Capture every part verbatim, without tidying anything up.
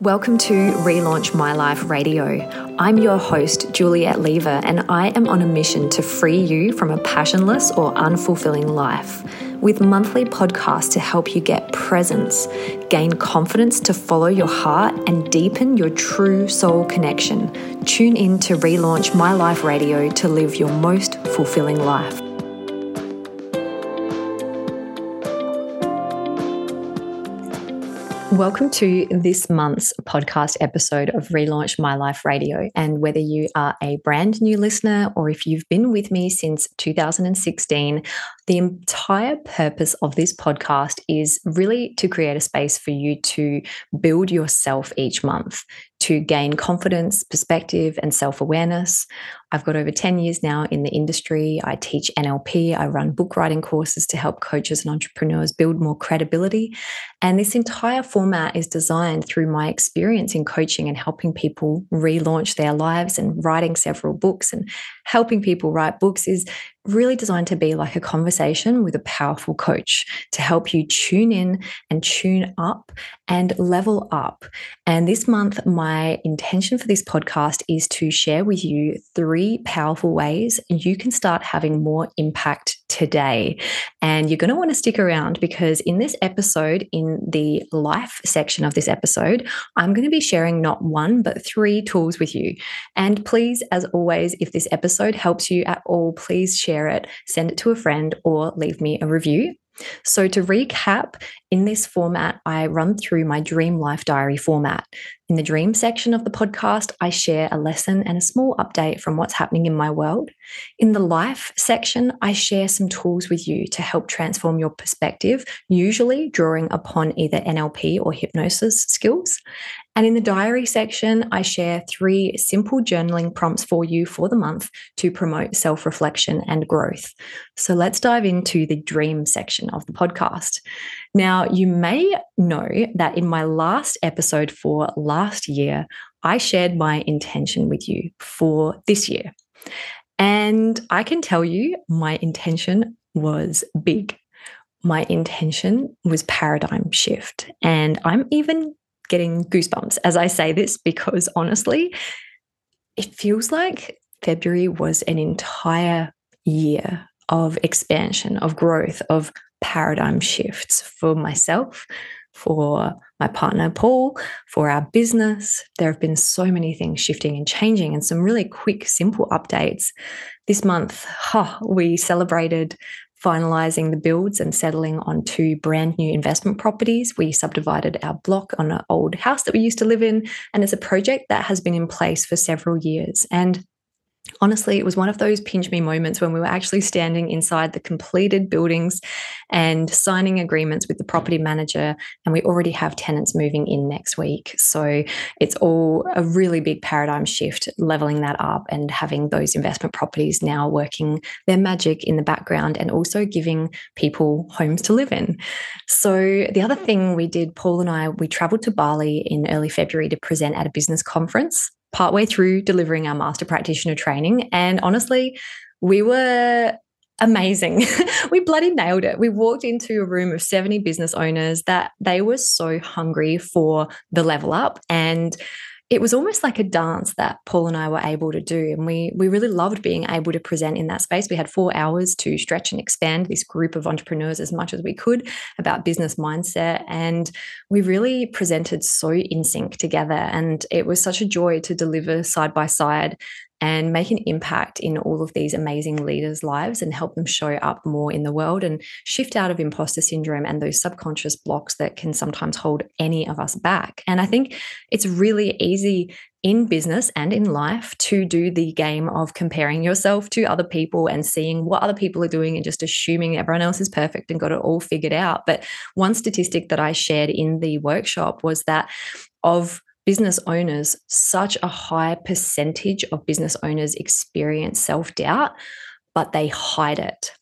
Welcome to Relaunch My Life Radio. I'm your host, Juliet Lever, and I am on a mission to free you from a passionless or unfulfilling life with monthly podcasts to help you get presence, gain confidence to follow your heart, and deepen your true soul connection. Tune in to Relaunch My Life Radio to live your most fulfilling life. Welcome to this month's podcast episode of Relaunch My Life Radio. And whether you are a brand new listener or if you've been with me since two thousand sixteen, the entire purpose of this podcast is really to create a space for you to build yourself each month, to gain confidence, perspective, and self-awareness. I've got over ten years now in the industry. I teach N L P. I run book writing courses to help coaches and entrepreneurs build more credibility. And this entire format is designed through my experience in coaching and helping people relaunch their lives, and writing several books and helping people write books is really designed to be like a conversation with a powerful coach to help you tune in and tune up and level up. And this month, my intention for this podcast is to share with you three powerful ways you can start having more impact today. And you're going to want to stick around because in this episode, in the life section of this episode, I'm going to be sharing not one, but three tools with you. And please, as always, if this episode helps you at all, please share it, send it to a friend, or leave me a review. So to recap, in this format, I run through my Dream Life Diary format. In the dream section of the podcast, I share a lesson and a small update from what's happening in my world. In the life section, I share some tools with you to help transform your perspective, usually drawing upon either N L P or hypnosis skills. And in the diary section, I share three simple journaling prompts for you for the month to promote self-reflection and growth. So let's dive into the dream section of the podcast. Now, you may know that in my last episode for last year, I shared my intention with you for this year. And I can tell you my intention was big. My intention was paradigm shift. And I'm even getting goosebumps as I say this because honestly, it feels like February was an entire year of expansion, of growth, of paradigm shifts for myself, for my partner, Paul, for our business. There have been so many things shifting and changing, and some really quick, simple updates. This month, huh, we celebrated finalizing the builds and settling on two brand new investment properties. We subdivided our block on an old house that we used to live in, and it's a project that has been in place for several years. And honestly, it was one of those pinch me moments when we were actually standing inside the completed buildings and signing agreements with the property manager, and we already have tenants moving in next week. So it's all a really big paradigm shift, leveling that up and having those investment properties now working their magic in the background and also giving people homes to live in. So the other thing we did, Paul and I, we traveled to Bali in early February to present at a business conference, partway through delivering our master practitioner training. And honestly, we were amazing. We bloody nailed it. We walked into a room of seventy business owners that they were so hungry for the level up. And it was almost like a dance that Paul and I were able to do. And we, we really loved being able to present in that space. We had four hours to stretch and expand this group of entrepreneurs as much as we could about business mindset. And we really presented so in sync together. And it was such a joy to deliver side by side and make an impact in all of these amazing leaders' lives and help them show up more in the world and shift out of imposter syndrome and those subconscious blocks that can sometimes hold any of us back. And I think it's really easy in business and in life to do the game of comparing yourself to other people and seeing what other people are doing and just assuming everyone else is perfect and got it all figured out. But one statistic that I shared in the workshop was that of business owners, such a high percentage of business owners experience self-doubt, but they hide it.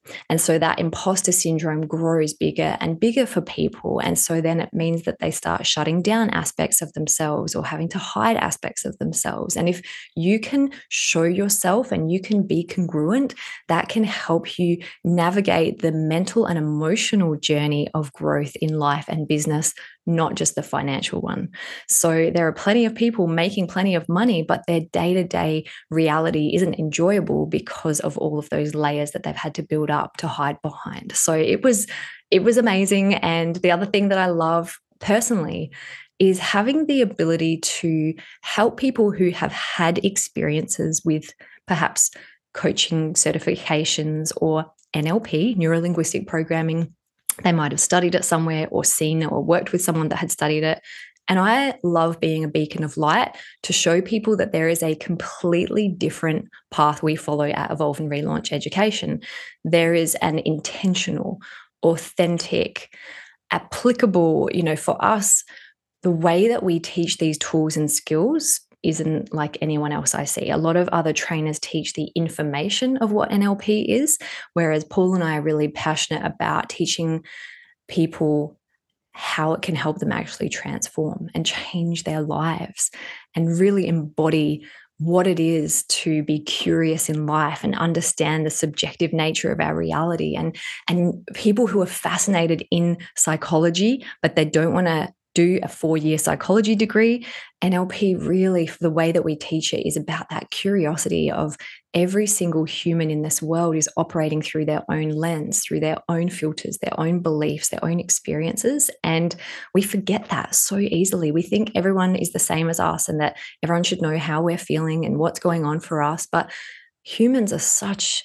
And so that imposter syndrome grows bigger and bigger for people. And so then it means that they start shutting down aspects of themselves or having to hide aspects of themselves. And if you can show yourself and you can be congruent, that can help you navigate the mental and emotional journey of growth in life and business, not just the financial one. So there are plenty of people making plenty of money, but their day-to-day reality isn't enjoyable because of all of those layers that they've had to build up to hide behind. So it was it was amazing. And the other thing that I love personally is having the ability to help people who have had experiences with perhaps coaching certifications or N L P, neuro-linguistic programming. They might have studied it somewhere or seen it or worked with someone that had studied it. And I love being a beacon of light to show people that there is a completely different path we follow at Evolve and Relaunch Education. There is an intentional, authentic, applicable, you know, for us, the way that we teach these tools and skills isn't like anyone else I see. A lot of other trainers teach the information of what N L P is, whereas Paul and I are really passionate about teaching people how it can help them actually transform and change their lives and really embody what it is to be curious in life and understand the subjective nature of our reality. And, and people who are fascinated in psychology, but they don't want to do a four-year psychology degree, N L P really, the way that we teach it is about that curiosity of every single human in this world is operating through their own lens, through their own filters, their own beliefs, their own experiences. And we forget that so easily. We think everyone is the same as us and that everyone should know how we're feeling and what's going on for us. But humans are such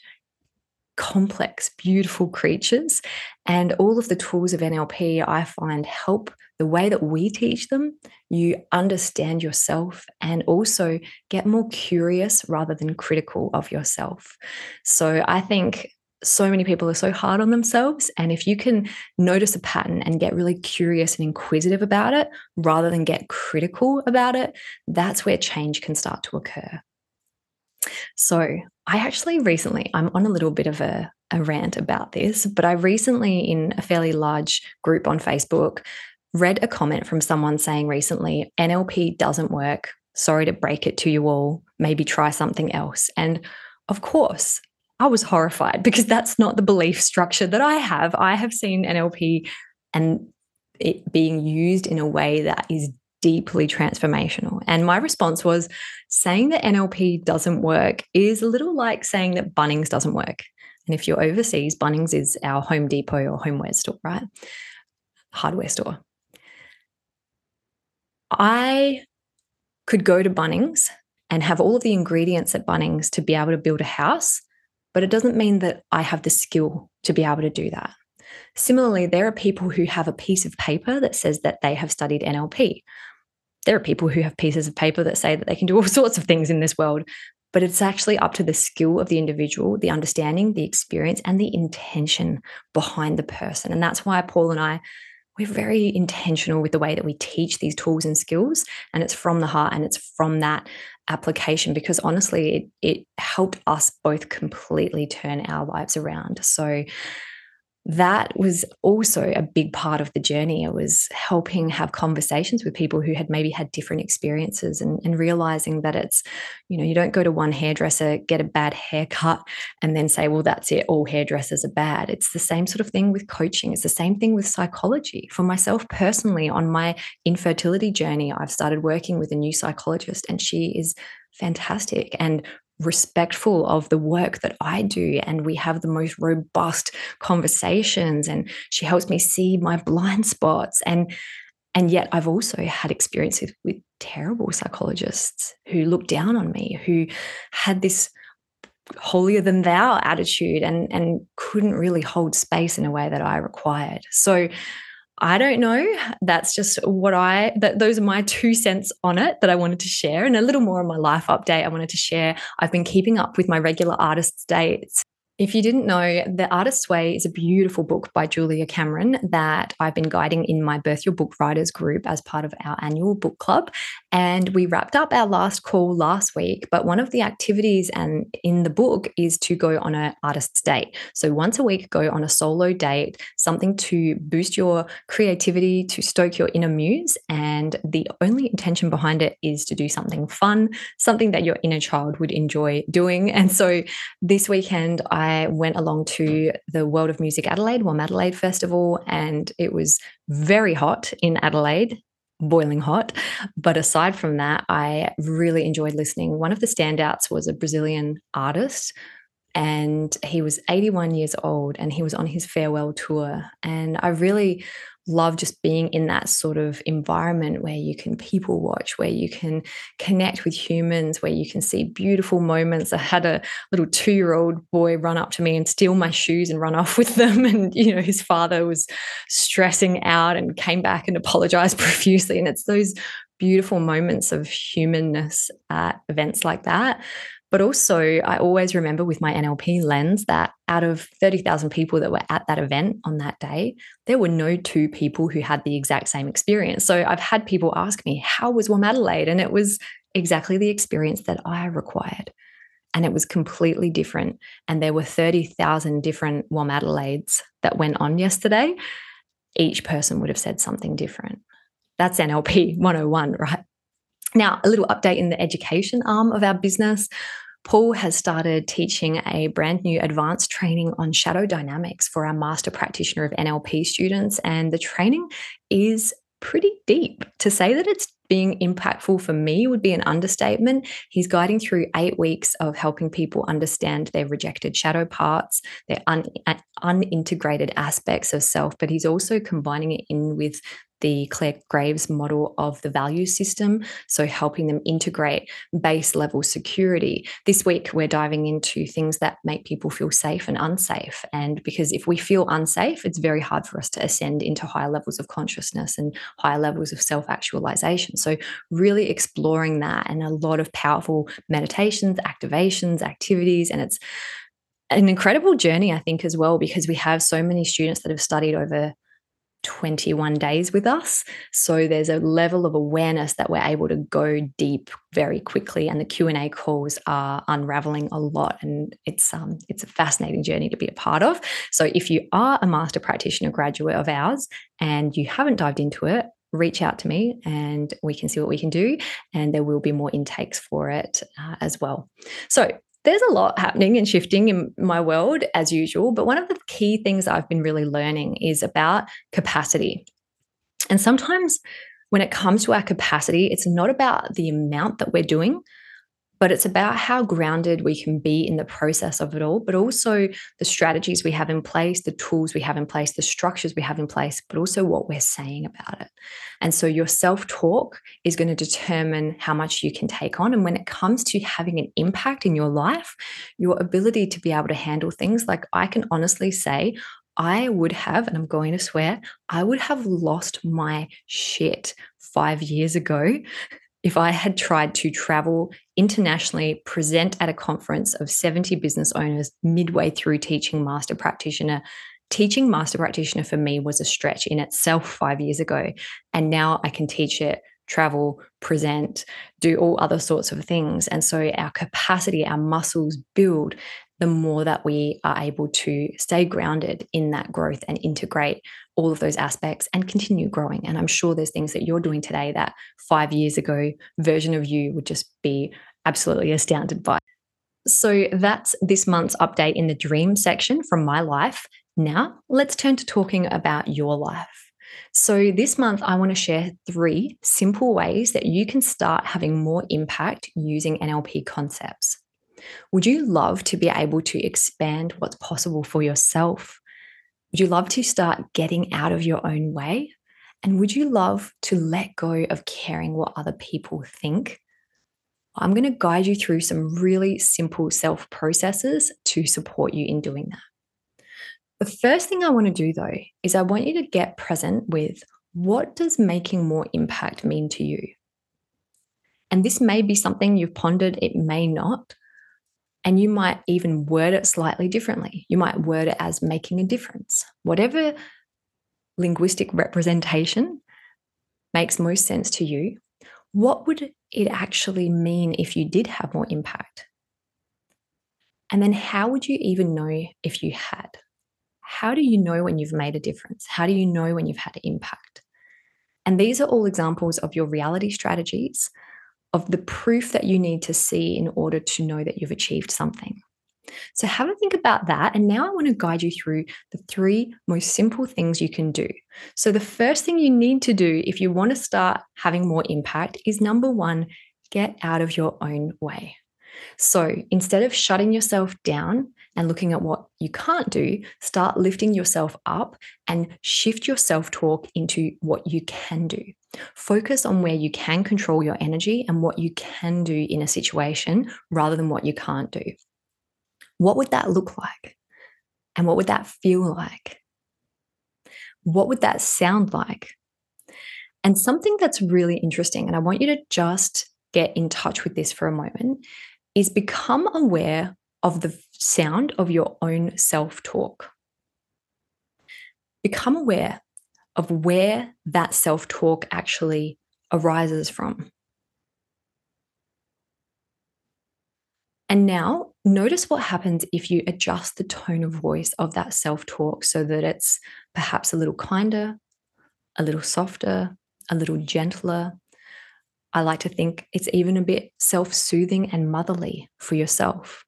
complex, beautiful creatures. And all of the tools of N L P, I find, help the way that we teach them. You understand yourself and also get more curious rather than critical of yourself. So I think so many people are so hard on themselves. And if you can notice a pattern and get really curious and inquisitive about it rather than get critical about it, that's where change can start to occur. So I actually recently, I'm on a little bit of a, a rant about this, but I recently, in a fairly large group on Facebook, read a comment from someone saying recently, N L P doesn't work. Sorry to break it to you all. Maybe try something else. And of course, I was horrified because that's not the belief structure that I have. I have seen N L P and it being used in a way that is deeply transformational. And my response was, saying that N L P doesn't work is a little like saying that Bunnings doesn't work. And if you're overseas, Bunnings is our Home Depot or homeware store, right? Hardware store. I could go to Bunnings and have all of the ingredients at Bunnings to be able to build a house, but it doesn't mean that I have the skill to be able to do that. Similarly, there are people who have a piece of paper that says that they have studied N L P. There are people who have pieces of paper that say that they can do all sorts of things in this world, but it's actually up to the skill of the individual, the understanding, the experience, and the intention behind the person. And that's why Paul and I, we're very intentional with the way that we teach these tools and skills, and it's from the heart and it's from that application, because honestly, it, it helped us both completely turn our lives around. So that was also a big part of the journey. It was helping have conversations with people who had maybe had different experiences and, and realizing that it's, you know, you don't go to one hairdresser, get a bad haircut, and then say, well, that's it, all hairdressers are bad. It's the same sort of thing with coaching. It's the same thing with psychology. For myself personally, on my infertility journey, I've started working with a new psychologist, and she is fantastic and respectful of the work that I do, and we have the most robust conversations, and she helps me see my blind spots. And and yet I've also had experiences with terrible psychologists who looked down on me, who had this holier than thou attitude and and couldn't really hold space in a way that I required. So I don't know. That's just what I, that those are my two cents on it that I wanted to share, and a little more on my life update I wanted to share. I've been keeping up with my regular artists dates. If you didn't know, The Artist's Way is a beautiful book by Julia Cameron that I've been guiding in my Birth Your Book Writers group as part of our annual book club. And we wrapped up our last call last week, but one of the activities and in the book is to go on an artist's date. So once a week, go on a solo date, something to boost your creativity, to stoke your inner muse. And the only intention behind it is to do something fun, something that your inner child would enjoy doing. And so this weekend, I went along to the World of Music Adelaide, WOM Adelaide Festival, and it was very hot in Adelaide, boiling hot. But aside from that, I really enjoyed listening. One of the standouts was a Brazilian artist, and he was eighty-one years old and he was on his farewell tour. And I really love just being in that sort of environment where you can people watch, where you can connect with humans, where you can see beautiful moments. I had a little two-year-old boy run up to me and steal my shoes and run off with them. And, you know, his father was stressing out and came back and apologized profusely. And it's those beautiful moments of humanness at events like that. But also, I always remember with my N L P lens that out of thirty thousand people that were at that event on that day, there were no two people who had the exact same experience. So I've had people ask me, how was WOM Adelaide? And it was exactly the experience that I required. And it was completely different. And there were thirty thousand different WOM Adelaides that went on yesterday. Each person would have said something different. That's N L P one oh one, right? Now, a little update in the education arm of our business. Paul has started teaching a brand new advanced training on shadow dynamics for our master practitioner of N L P students. And the training is pretty deep. To say that it's being impactful for me would be an understatement. He's guiding through eight weeks of helping people understand their rejected shadow parts, their un- unintegrated aspects of self, but he's also combining it in with the Claire Graves model of the value system, so helping them integrate base level security. This week, we're diving into things that make people feel safe and unsafe. And because if we feel unsafe, it's very hard for us to ascend into higher levels of consciousness and higher levels of self-actualization. So really exploring that, and a lot of powerful meditations, activations, activities, and it's an incredible journey, I think, as well, because we have so many students that have studied over twenty-one days with us. So there's a level of awareness that we're able to go deep very quickly, and the Q and A calls are unraveling a lot, and it's um it's a fascinating journey to be a part of. So if you are a master practitioner graduate of ours and you haven't dived into it, reach out to me and we can see what we can do, and there will be more intakes for it uh, as well. So there's a lot happening and shifting in my world as usual, but one of the key things I've been really learning is about capacity. And sometimes when it comes to our capacity, it's not about the amount that we're doing, but it's about how grounded we can be in the process of it all, but also the strategies we have in place, the tools we have in place, the structures we have in place, but also what we're saying about it. And so your self-talk is going to determine how much you can take on. And when it comes to having an impact in your life, your ability to be able to handle things, like I can honestly say, I would have, and I'm going to swear, I would have lost my shit five years ago if I had tried to travel internationally, present at a conference of seventy business owners midway through teaching master practitioner. Teaching master practitioner for me was a stretch in itself five years ago. And now I can teach it, travel, present, do all other sorts of things. And so our capacity, our muscles build the more that we are able to stay grounded in that growth and integrate all of those aspects and continue growing. And I'm sure there's things that you're doing today that five years ago version of you would just be absolutely astounded by. So that's this month's update in the dream section from my life. Now let's turn to talking about your life. So this month, I want to share three simple ways that you can start having more impact using N L P concepts. Would you love to be able to expand what's possible for yourself? Would you love to start getting out of your own way? And would you love to let go of caring what other people think? I'm going to guide you through some really simple self processes to support you in doing that. The first thing I want to do, though, is I want you to get present with, what does making more impact mean to you? And this may be something you've pondered, it may not. And you might even word it slightly differently. You might word it as making a difference. Whatever linguistic representation makes most sense to you, what would it actually mean if you did have more impact? And then how would you even know if you had? How do you know when you've made a difference? How do you know when you've had impact? And these are all examples of your reality strategies, of the proof that you need to see in order to know that you've achieved something. So have a think about that. And now I want to guide you through the three most simple things you can do. So the first thing you need to do if you want to start having more impact is, number one, get out of your own way. So instead of shutting yourself down and looking at what you can't do, start lifting yourself up and shift your self-talk into what you can do. Focus on where you can control your energy and what you can do in a situation rather than what you can't do. What would that look like? And what would that feel like? What would that sound like? And something that's really interesting, and I want you to just get in touch with this for a moment, is become aware of the sound of your own self-talk. Become aware of where that self-talk actually arises from. And now notice what happens if you adjust the tone of voice of that self-talk so that it's perhaps a little kinder, a little softer, a little gentler. I like to think it's even a bit self-soothing and motherly for yourself.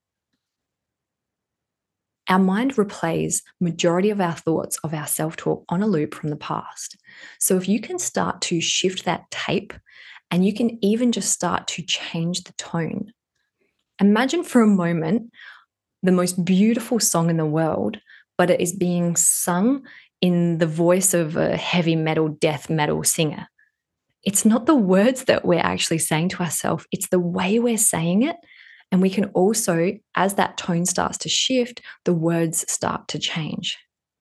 Our mind replays majority of our thoughts of our self-talk on a loop from the past. So if you can start to shift that tape, and you can even just start to change the tone. Imagine for a moment the most beautiful song in the world, but it is being sung in the voice of a heavy metal, death metal singer. It's not the words that we're actually saying to ourselves, it's the way we're saying it. And we can also, as that tone starts to shift, the words start to change.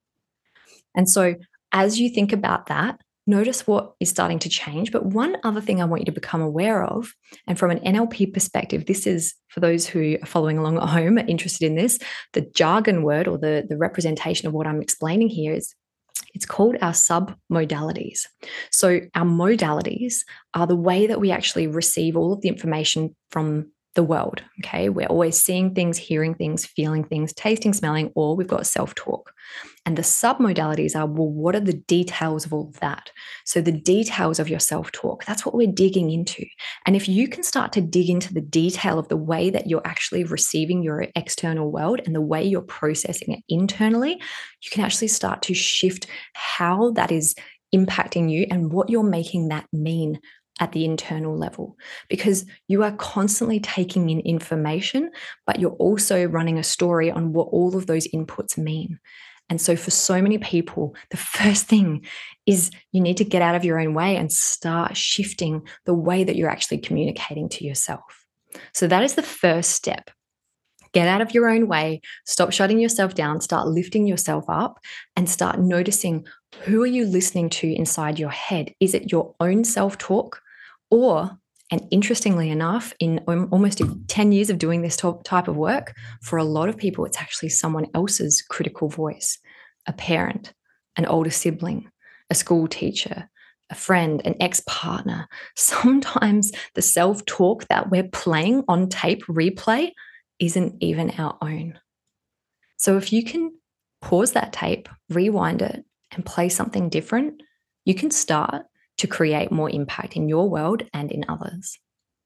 And so as you think about that, notice what is starting to change. But one other thing I want you to become aware of, and from an N L P perspective, this is for those who are following along at home, are interested in this, the jargon word or the, the representation of what I'm explaining here is, it's called our submodalities. So our modalities are the way that we actually receive all of the information from the world, okay? We're always seeing things, hearing things, feeling things, tasting, smelling, or we've got self-talk. And the submodalities are, well, what are the details of all of that? So the details of your self-talk, that's what we're digging into. And if you can start to dig into the detail of the way that you're actually receiving your external world and the way you're processing it internally, you can actually start to shift how that is impacting you and what you're making that mean at the internal level, because you are constantly taking in information, but you're also running a story on what all of those inputs mean. And so for so many people, the first thing is you need to get out of your own way and start shifting the way that you're actually communicating to yourself. So that is the first step. Get out of your own way, stop shutting yourself down, start lifting yourself up, and start noticing, who are you listening to inside your head? Is it your own self-talk? Or, and interestingly enough, in almost ten years of doing this type of work, for a lot of people, it's actually someone else's critical voice, a parent, an older sibling, a school teacher, a friend, an ex-partner. Sometimes the self-talk that we're playing on tape replay isn't even our own. So if you can pause that tape, rewind it, and play something different, you can start to create more impact in your world and in others.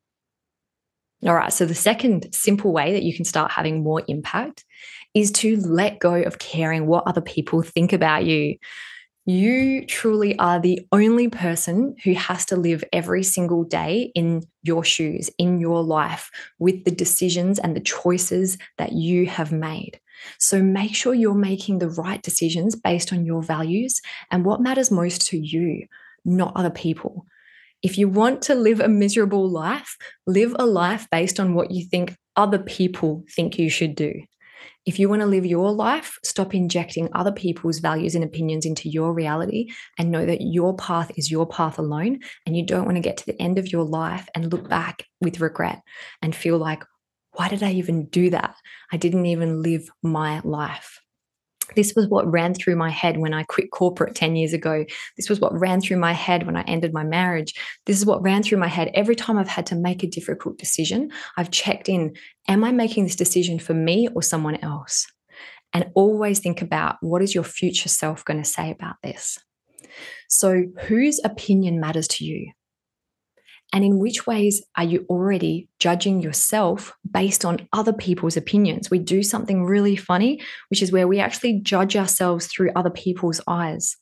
All right, so the second simple way that you can start having more impact is to let go of caring what other people think about you. You truly are the only person who has to live every single day in your shoes, in your life, with the decisions and the choices that you have made. So make sure you're making the right decisions based on your values and what matters most to you, not other people. If you want to live a miserable life, live a life based on what you think other people think you should do. If you want to live your life, stop injecting other people's values and opinions into your reality and know that your path is your path alone, and you don't want to get to the end of your life and look back with regret and feel like, Why did I even do that? I didn't even live my life. This was what ran through my head when I quit corporate ten years ago. This was what ran through my head when I ended my marriage. This is what ran through my head every time I've had to make a difficult decision. I've checked in, am I making this decision for me or someone else? And always think about, what is your future self going to say about this? So whose opinion matters to you? And in which ways are you already judging yourself based on other people's opinions? We do something really funny, which is where we actually judge ourselves through other people's eyes.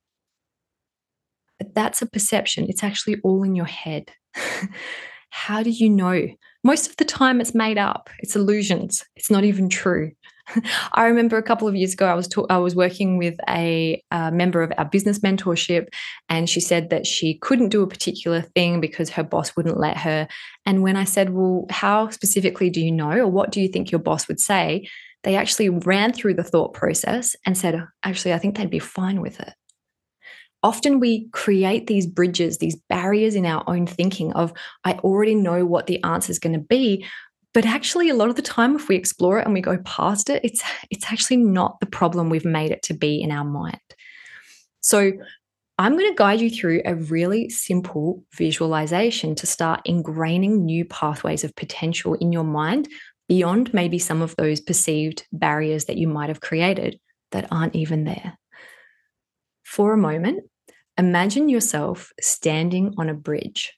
But that's a perception. It's actually all in your head. How do you know? Most of the time it's made up. It's illusions. It's not even true. I remember a couple of years ago, I was ta- I was working with a, a member of our business mentorship, and she said that she couldn't do a particular thing because her boss wouldn't let her. And when I said, well, how specifically do you know, or what do you think your boss would say? They actually ran through the thought process and said, actually, I think they'd be fine with it. Often we create these bridges, these barriers in our own thinking of, I already know what the answer is going to be. But actually, a lot of the time, if we explore it and we go past it, it's, it's actually not the problem we've made it to be in our mind. So I'm going to guide you through a really simple visualization to start ingraining new pathways of potential in your mind beyond maybe some of those perceived barriers that you might have created that aren't even there. For a moment, imagine yourself standing on a bridge.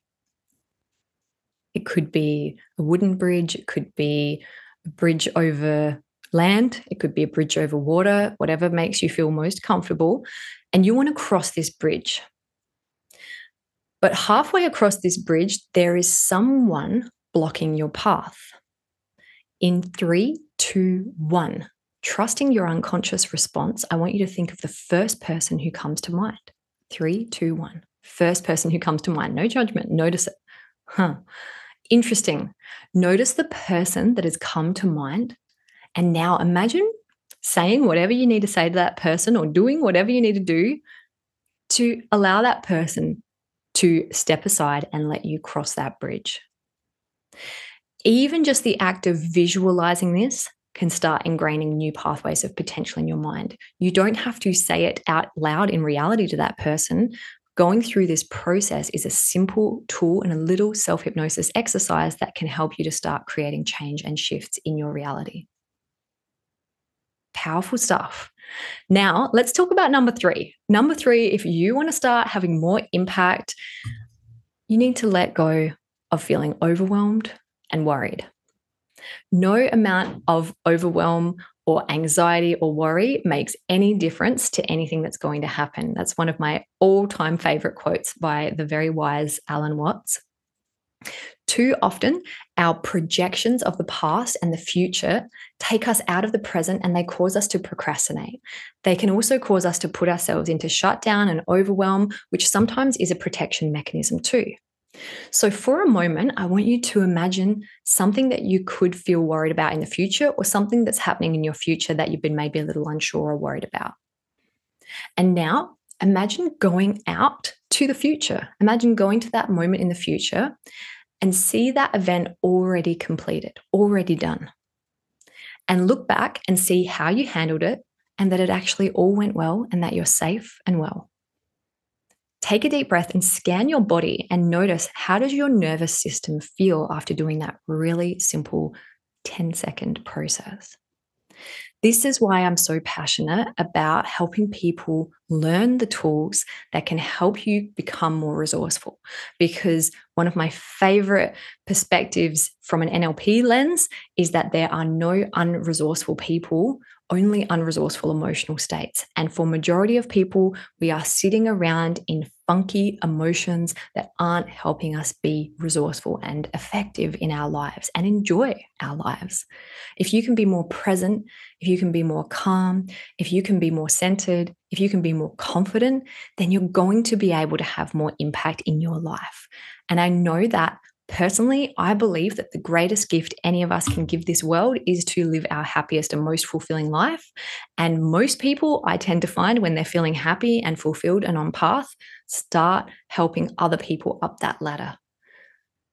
It could be a wooden bridge, it could be a bridge over land, it could be a bridge over water, whatever makes you feel most comfortable. And you want to cross this bridge. But halfway across this bridge, there is someone blocking your path. In three, two, one, trusting your unconscious response, I want you to think of the first person who comes to mind. Three, two, one. First person who comes to mind. No judgment. Notice it. Huh. Interesting. Notice the person that has come to mind. And now imagine saying whatever you need to say to that person or doing whatever you need to do to allow that person to step aside and let you cross that bridge. Even just the act of visualizing this can start ingraining new pathways of potential in your mind. You don't have to say it out loud in reality to that person. Going through this process is a simple tool and a little self-hypnosis exercise that can help you to start creating change and shifts in your reality. Powerful stuff. Now, let's talk about number three. Number three, if you want to start having more impact, you need to let go of feeling overwhelmed and worried. No amount of overwhelm or anxiety or worry makes any difference to anything that's going to happen. That's one of my all-time favorite quotes by the very wise Alan Watts. Too often, our projections of the past and the future take us out of the present, and they cause us to procrastinate. They can also cause us to put ourselves into shutdown and overwhelm, which sometimes is a protection mechanism too. So for a moment, I want you to imagine something that you could feel worried about in the future, or something that's happening in your future that you've been maybe a little unsure or worried about. And now imagine going out to the future. Imagine going to that moment in the future and see that event already completed, already done. And look back and see how you handled it, and that it actually all went well, and that you're safe and well. Take a deep breath and scan your body and notice, how does your nervous system feel after doing that really simple ten second process? This is why I'm so passionate about helping people learn the tools that can help you become more resourceful. Because one of my favorite perspectives from an N L P lens is that there are no unresourceful people, only unresourceful emotional states. And for majority of people, we are sitting around in funky emotions that aren't helping us be resourceful and effective in our lives and enjoy our lives. If you can be more present, if you can be more calm, if you can be more centered, if you can be more confident, then you're going to be able to have more impact in your life. And I know that personally, I believe that the greatest gift any of us can give this world is to live our happiest and most fulfilling life. And most people, I tend to find, when they're feeling happy and fulfilled and on path, start helping other people up that ladder.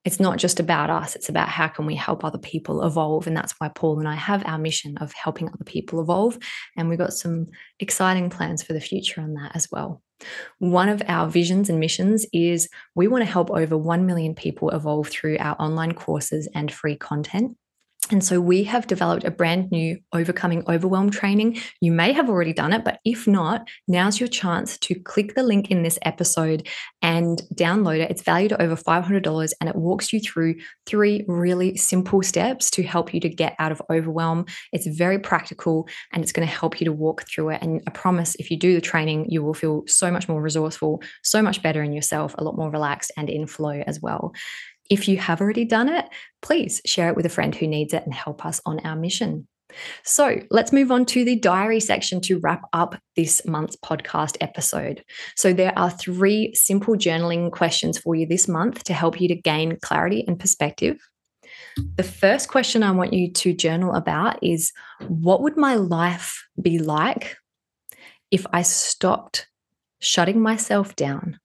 It's not just about us. It's about how can we help other people evolve. And that's why Paul and I have our mission of helping other people evolve. And we've got some exciting plans for the future on that as well. One of our visions and missions is we want to help over one million people evolve through our online courses and free content. And so we have developed a brand new Overcoming Overwhelm training. You may have already done it, but if not, now's your chance to click the link in this episode and download it. It's valued at over five hundred dollars and it walks you through three really simple steps to help you to get out of overwhelm. It's very practical and it's going to help you to walk through it. And I promise if you do the training, you will feel so much more resourceful, so much better in yourself, a lot more relaxed and in flow as well. If you have already done it, please share it with a friend who needs it and help us on our mission. So let's move on to the diary section to wrap up this month's podcast episode. So there are three simple journaling questions for you this month to help you to gain clarity and perspective. The first question I want you to journal about is, what would my life be like if I stopped shutting myself down?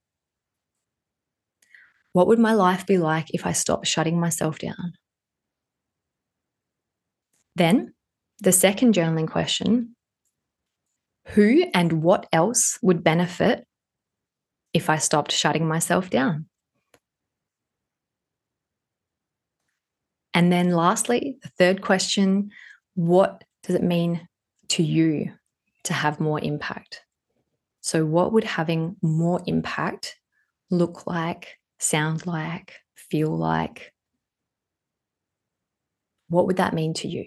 What would my life be like if I stopped shutting myself down? Then, the second journaling question, who and what else would benefit if I stopped shutting myself down? And then lastly, the third question, what does it mean to you to have more impact? So what would having more impact look like, sound like, feel like? What would that mean to you?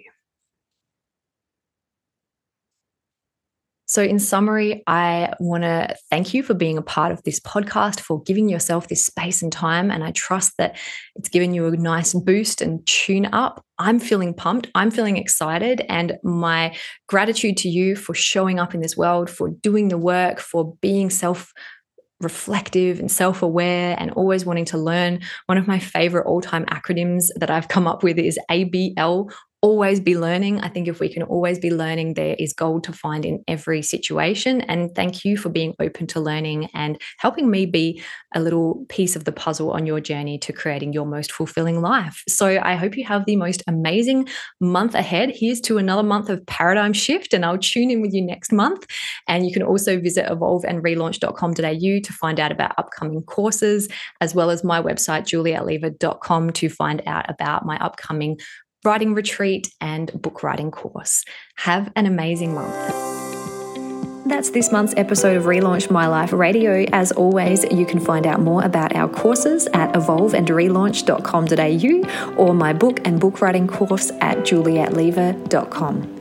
So in summary, I want to thank you for being a part of this podcast, for giving yourself this space and time. And I trust that it's given you a nice boost and tune up. I'm feeling pumped. I'm feeling excited. And my gratitude to you for showing up in this world, for doing the work, for being self reflective and self-aware and always wanting to learn. One of my favorite all-time acronyms that I've come up with is A B L, always be learning. I think if we can always be learning, there is gold to find in every situation. And thank you for being open to learning and helping me be a little piece of the puzzle on your journey to creating your most fulfilling life. So I hope you have the most amazing month ahead. Here's to another month of paradigm shift, and I'll tune in with you next month. And you can also visit evolve and relaunch dot com dot a u to find out about upcoming courses, as well as my website, juliet lever dot com, to find out about my upcoming writing retreat and book writing course. Have an amazing month. That's this month's episode of Relaunch My Life Radio. As always, you can find out more about our courses at evolve and relaunch dot com dot a u or my book and book writing course at juliet lever dot com.